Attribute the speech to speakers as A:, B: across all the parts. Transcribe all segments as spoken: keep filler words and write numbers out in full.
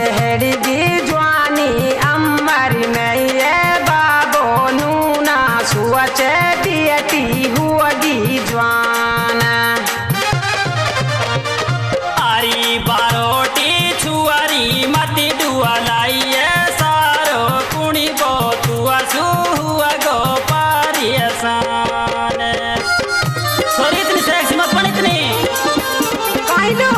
A: चढ़गी जवानी अमर में ये बाबो नूना सुअच दियती हुअगी जवान
B: आरी बारोटी छुआरी मती दुआ लाइए सारो कुणी गो तुआ सुहुआ गो पारियसान सॉरी इतनी सेक्सी मत बन इतनी
A: काहे दो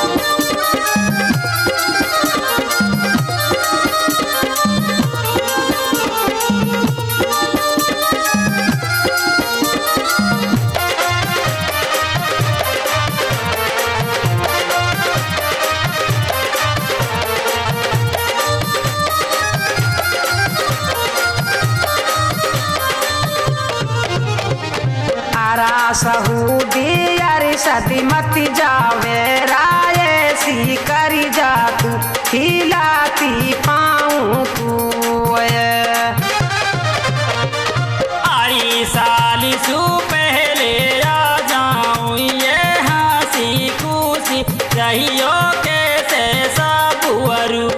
A: सहूदी अरे सदी मत जावे राय सी करी जा तू हिलाती पाऊं तू
B: आरी साली सु पहले आ जाऊं ये हंसी खुशी रहियो कैसे सब अरू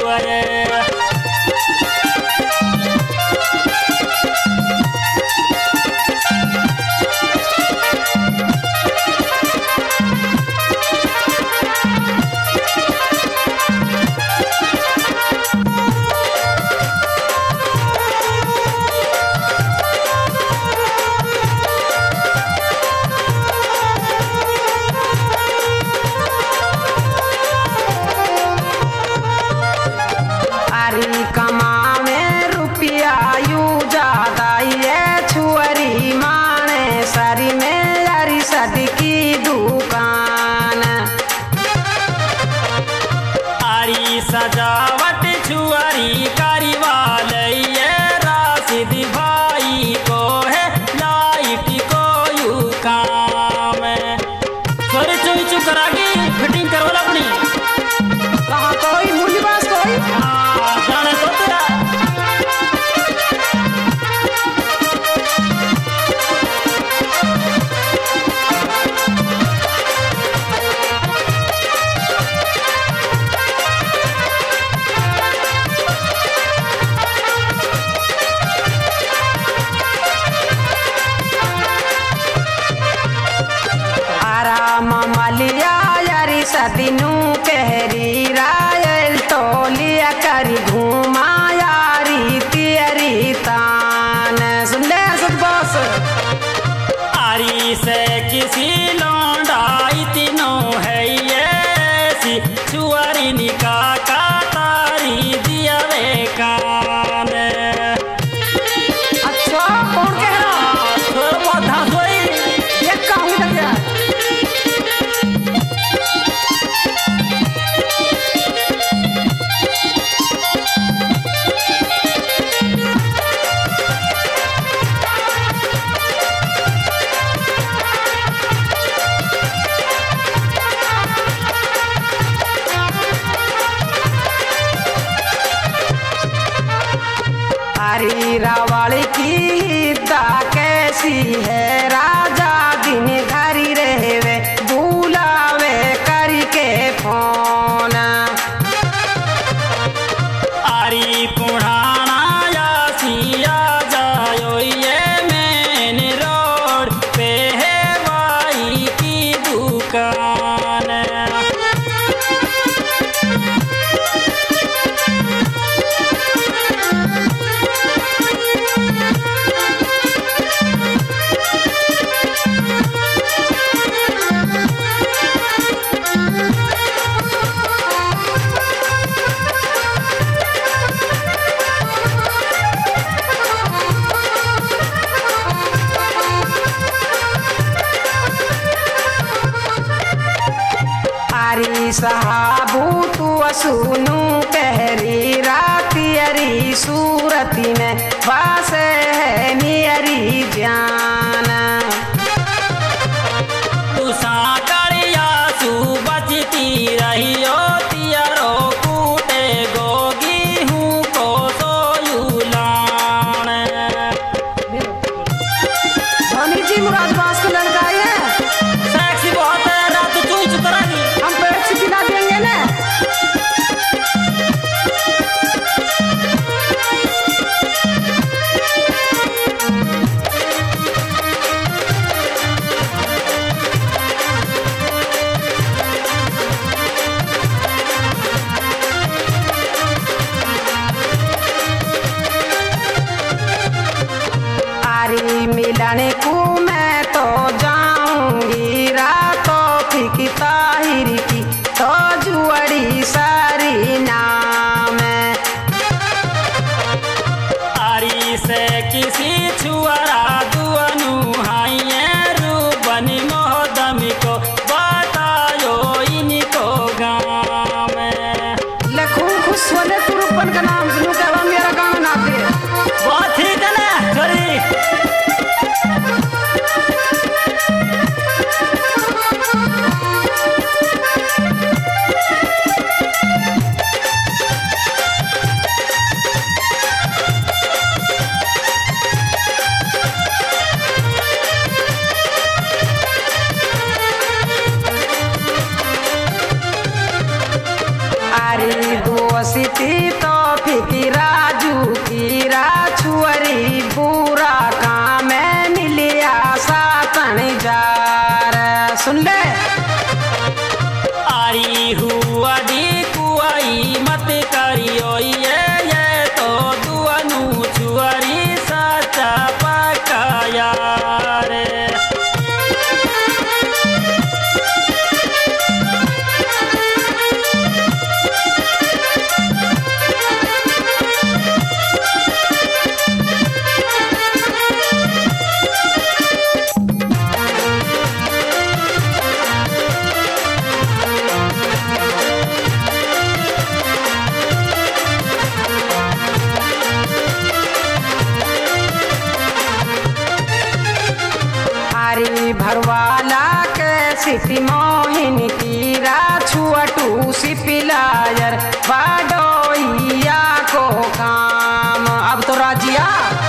B: सजावट छुआरी कारी वाले राशिद भाई को है लाइट को यू काम सॉरी चुई चुप करागी फिटिंग करवाला अपनी
A: कहाँ कोई मुझे पास कोई
B: हाँ जाने तो तेरा
A: मलिया यारी सदिनू कहरी रायल तो लिया करी घूमा यारी तियरी तान सुन ले असद बॉस
B: आरी से किसी लौंडा इतनो है ये सी छुआरी निका का तारी दिया वे कान
A: अच्छा कौन कह रहा
B: थोड़ा बहुत धांस हुई
A: ये कहूँ लग गया रावल की दा कैसी है राजा दिन घरी रहवे बुलावे करके फोन
B: आरी पुढ़ाना या सिया जायो ये मेन रोड पे है भाई की दुकान
A: साबू तू सुनू कहरी राती अरी सूरती में वास है नियरी जान
B: तू साकड़िया सू बचती रहियो तियरो कूटे गोगी हूँ को सोयू लान
A: धनी जी मुराद बास को लड़का है
B: सेक्सी बहुत है ना तू चूच करा दी
A: हम पेट से खिला देंगे ना मिलने को मैं तो जाऊंगी रातों फिकी ताहिर की तो जुअड़ी सारी नाम
B: आरी से किसी छुआरा दुअनु हाइए रूबनी मोहदमी को बतायो इनको गाँव में
A: लखू खुश होले तुरुपन का नाम सुनू कहवा मेरा गाँव ना दे
B: बहुत ठीक है ना छोरी
A: अरे दोस्ती तो फिकी राजू की राछुअरी बुरा काम में मिलिया सातन जार सुन ले
B: आरी हुआ डी कुआई मत करियो ये ये तो दुअनु छुअरी सच्चा पक्का यार
A: हरी भरवाला के सिटी मोहिन की राछुअटू सिपिलायर बाडोइया को काम अब तो राजिया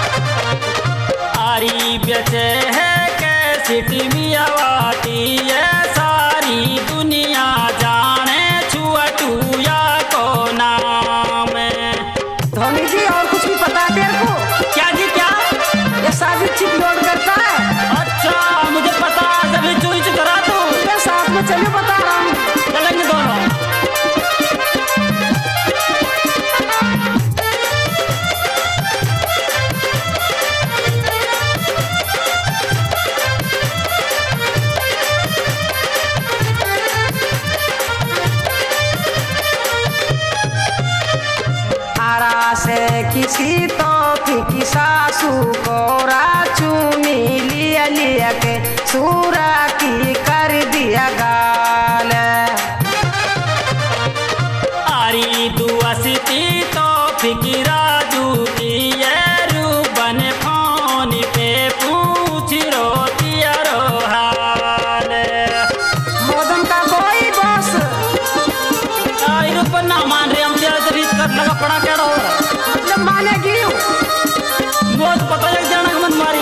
B: आरी बेचे है के सिटी मियावाटी ये सारी दुनिया जाने छुअटूया को नाम
A: धोनी जी और कुछ भी पता है तेरे को
B: क्या जी क्या
A: ये साजिद चिप लोड करता है
B: अच्छा मुझे पता सभी चुई चु करा तू
A: मैं साथ में चलिए बता रहा हूँ
B: चलेंगे दोनों
A: आरा से किसी तो फिकी सासू को राचू मिलिया लिया के सूरा की कर दिया गाल
B: आरी दुआसी तो फिकिरा जू की ये रूबन फोन पे पूछ रोती रो हाल
A: मोदम का कोई बॉस
B: आई रूबन ना मान रहे हम तेरा से रीत कर लगा पड़ा क्या रहा
A: मतलब मानेगी
B: बहुत पता है जाना मत मारी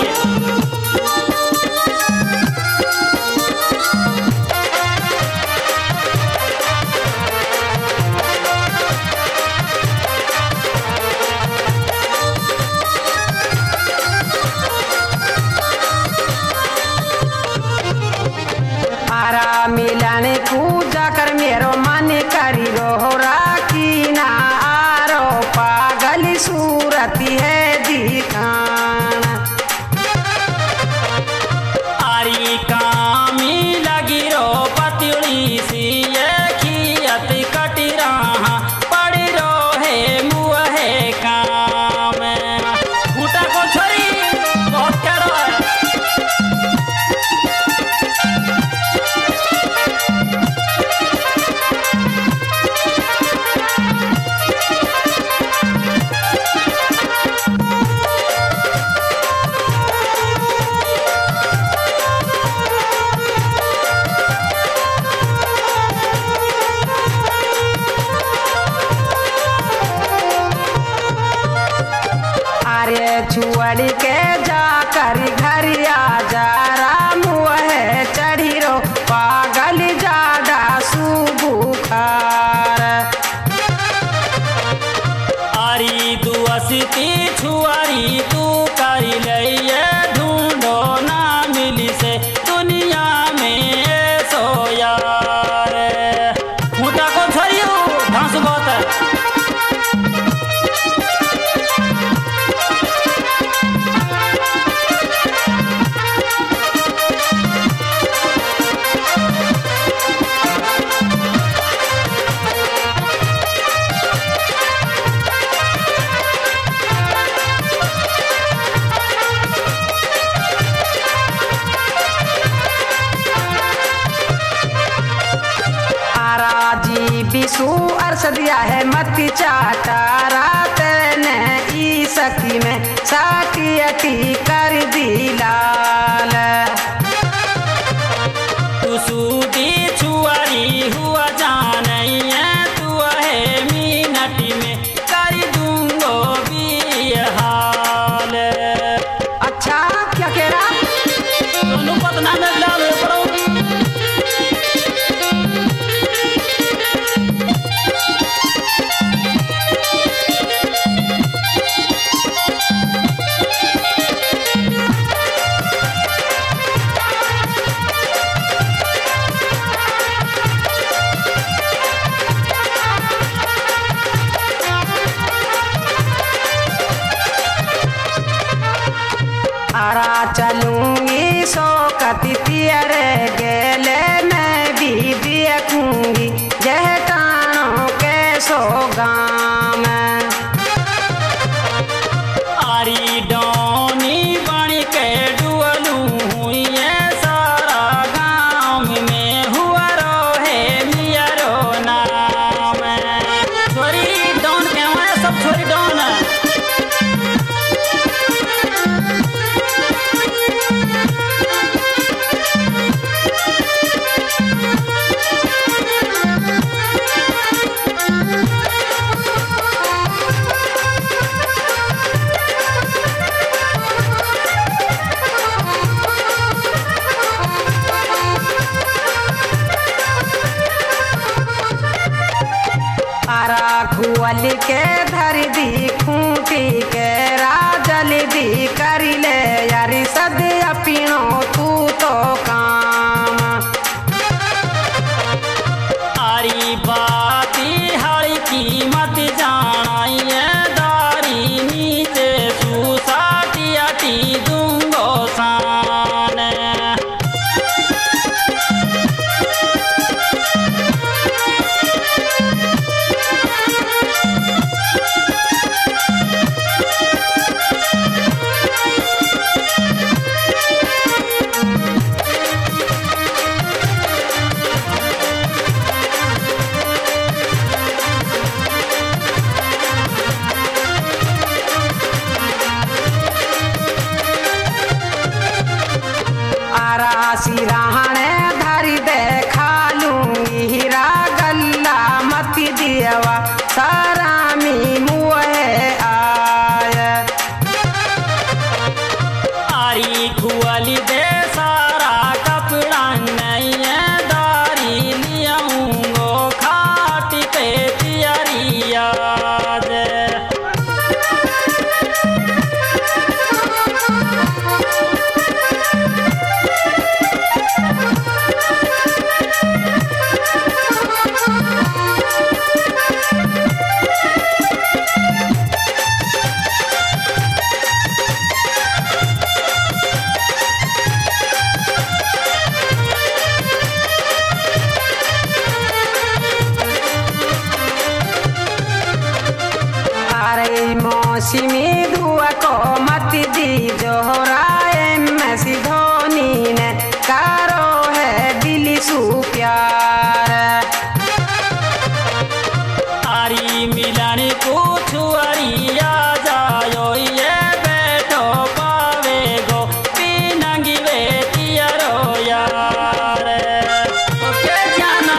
A: आरा मिलन पूजा कर मेरो मन करी रोहरा की ना आरो पागल सूरती है दिखान
B: आरी कामी लगी रो पतिड़ी सी ये खियत कटी रहा पड़ी रो है मुँह है काम फूटा को छोरी बहुत करो है
A: अरे छुअड़ी के जाकर घरिया जा राम है चढ़ी रो पागल जाडा सुबुखार
B: आरी दुआसी छुआरी तू करी लइए ढूंढो ना मिली से दुनिया में सो यार फूटा को छोरियो घास बहुत है
A: दिया है मती चाटा रात ने ई सखी में साटी अटी कर दी लाल।
B: तू सूदी छुआरी हुआ जानैया तू है मीनटी में कर दूंगो भी हाल।
A: अच्छा क्या कह रहा
B: दोनों पतना में डाले पड़ो।
A: आरा चलूंगी सो कति तियरे गेले मैं भी देखूंगी जहटानों के सो गाम।
B: आरी डोनी बनी के डुअलू हुई सारा गाँव में हुआ रोहे मियरो नाम। छोरी डोन के वहाँ सब छोरी डोन।
A: खुअल के धर दी खूंटी के राजल दी करी ले यारी सद अपीणो तू तो काम।
B: आरी बाती हरी कीमत जानाइए दारी नीचे सुसाटी अटी दूंगो सान।
A: सिराहने धरी दे खा लूंगी हीरा गल्ला मती दियवा सरामी मुहे आय।
B: आरी खुअली दे सारा कपड़ा नहीं दारी लियाऊंगो खाटी पे तियारी याद।
A: मौसमी धुआ को मत दी जोहराए में सी धोनी ने कारो है दिली सू प्यार।
B: आरी मिलन को छुआरिया जायो ये बैठो पावे गो पीनंगी वे तियरो यार। ओके जाना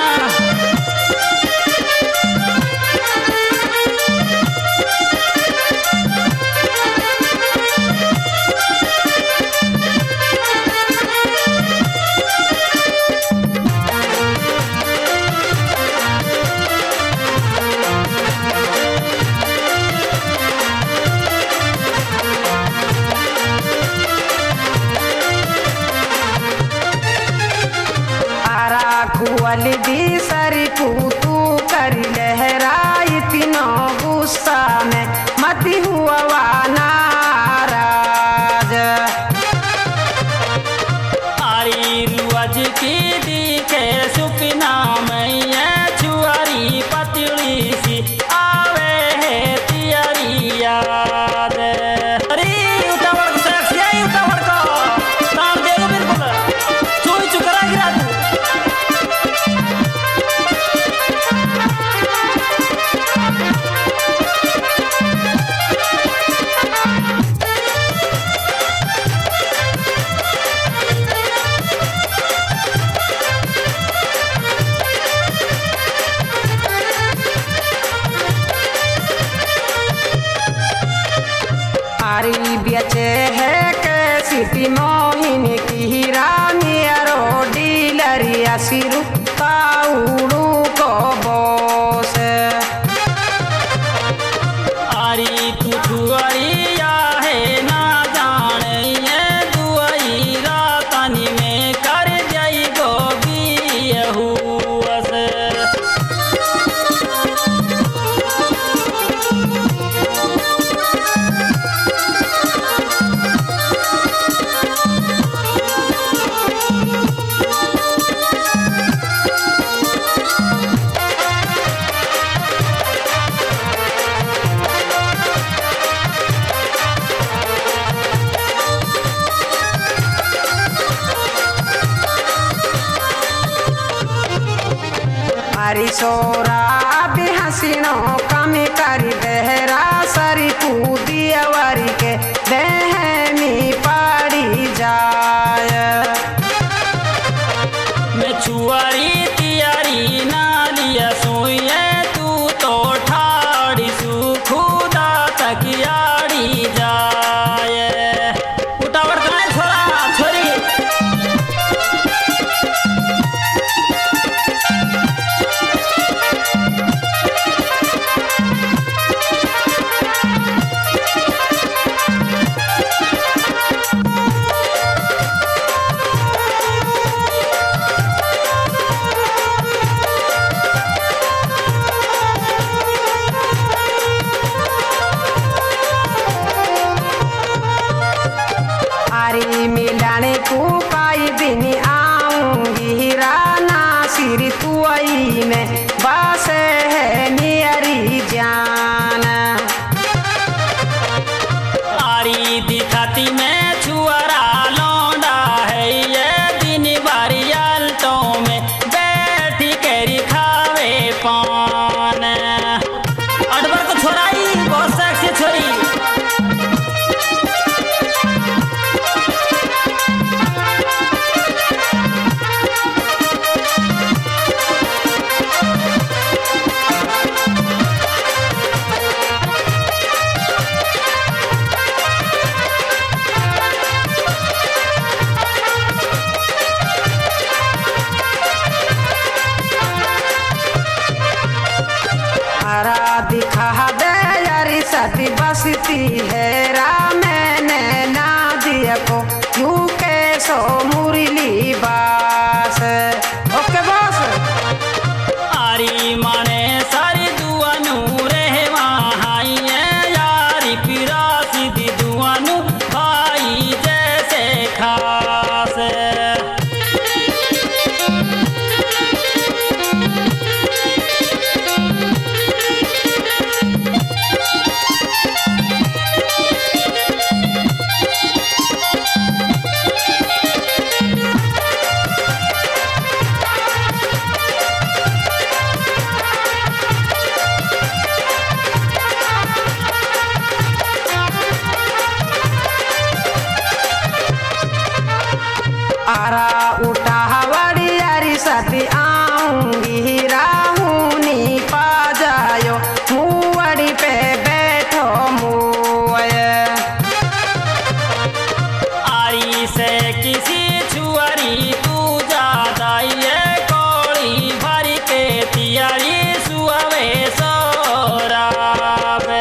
A: खुअल दी सरी तू कर लहराई तीनों गुस्सा में मती हुआ नाराज।
B: आरी रुअज की दिखे सुपना में छुआरी पतली सी आवे है तियरी याद। अरे उतावड़ को सेक्सी आई उतावड़ को तार दे दो बिल्कुल चुई चुकरा गिरा तू।
A: किशोरा भी हसीनो कमी करी देहरा सरी कूदियवरी के देहमी पड़ी जाय
B: मैं छुआरी तियारी नालिया सोये तू तो ठाड़ी सुखुदा तकियाड़ी जाए उतावड़ कहाँ छोरा छोरी
A: मिलाने को काई दिन आऊंगी राना सिर तुई में बस है मेरी जान
B: आरी दिखाती में छुआरा लौंडा है ये दिन बारी आलतों में बैठी करी खावे पान अडबर को छोराई बहुत सेक्सी छोरी
A: दिखा दे यारी सती बसती है रा मैंने ना दिया को क्यों कैसो मुरली बास ओके बॉस
B: आरी माने सारी दुआ नूरे वहां यारी पिरा सीधी दुआ नू भाई जैसे खास
A: आरा उठा बड़ी यारी सती आऊंगी राहूनी पा जायो मुवड़ी पे बैठो मुए
B: आरी से किसी छुआरी तू ज्यादा ये कोड़ी भरी के तियारी सुअवे सोरावे